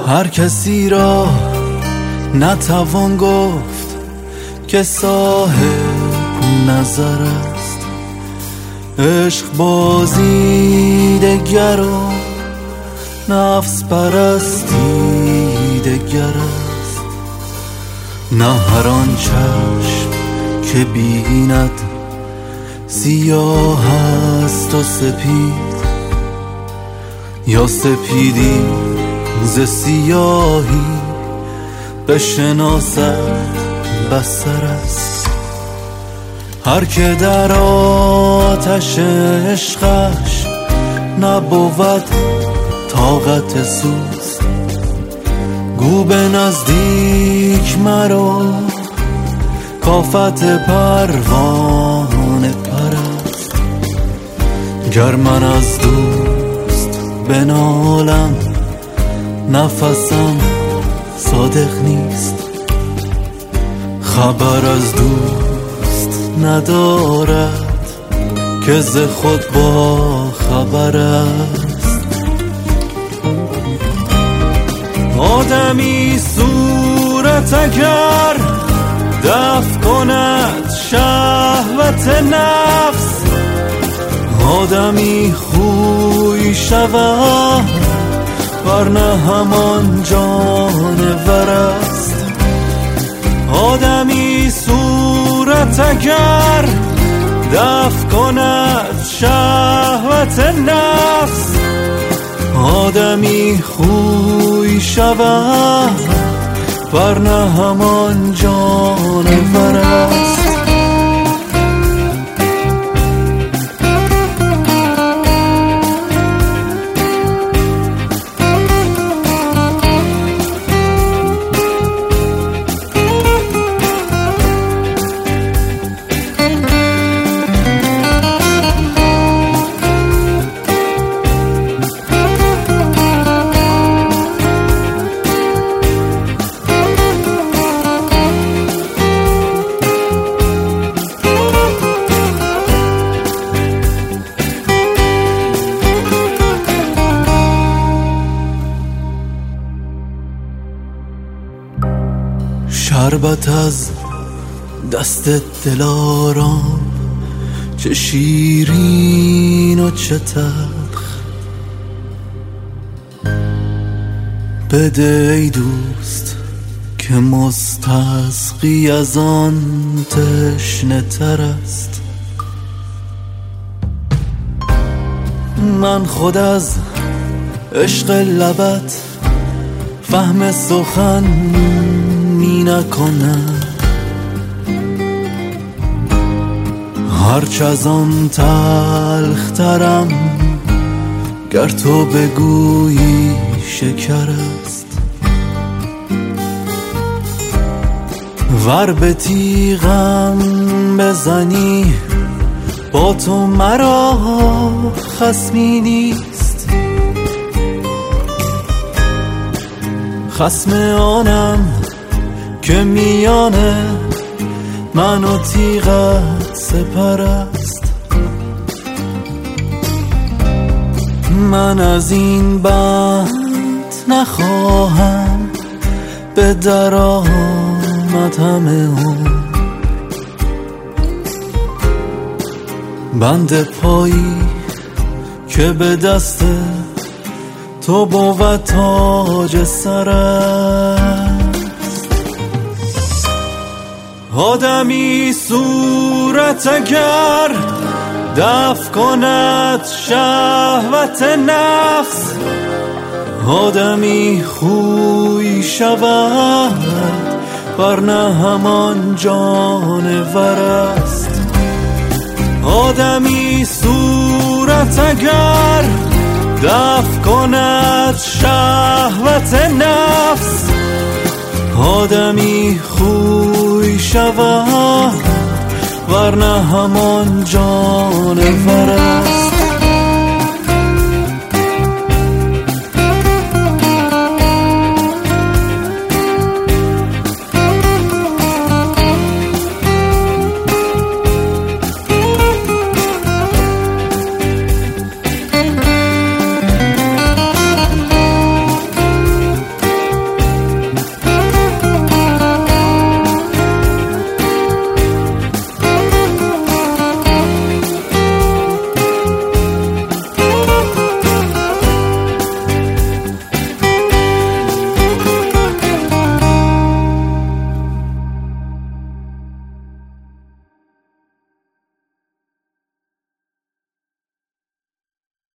هر کسی را نتوان گفت که صاحب نظر است. عشق بازی دگر و نفس پرستی دگر است. نه هر آن چشم که بیند سیاه است و سپید، یا سپیدی ز سیاهی بشناسد بصر است. هر که در آتش عشقش نبود طاقت سوز، گو به نزدیک مرو کافت پروانه پرست. گر من از دوست بنالم نفسم صادق نیست، خبر از دوست ندارد که ز خود با خبر است. آدمی صورت اگر دفع کند شهوت نفس، آدمی خوی شود ورنه همان جانور است. آدمی صورت اگر دفع کند شهوت نفس، آدمی خوی شود ورنه همان جانور است. شربت از دست دلارام چه شیرین و چه تلخ، بده ای دوست که مستسقی از آن تشنه تر است. من خود از عشق لبت فهم سخن می نکنم، هرچه از آن تلخ ترم گر تو بگویی شکر است. ور به تیغم بزنی با تو مرا خصمی نیست، خصم آنم که میانه من و تیغت سپر است. من از این بند نخواهم به در آمد همه اون، بند پایی که به دست تو بود تاج سر است. آدمی صورت اگر دفع کند شهوت نفس، آدمی خوی شود ورنه همان جانور است. آدمی صورت اگر دفع کند شهوت نفس، آدمی خوی شود ورنه همان جانور است.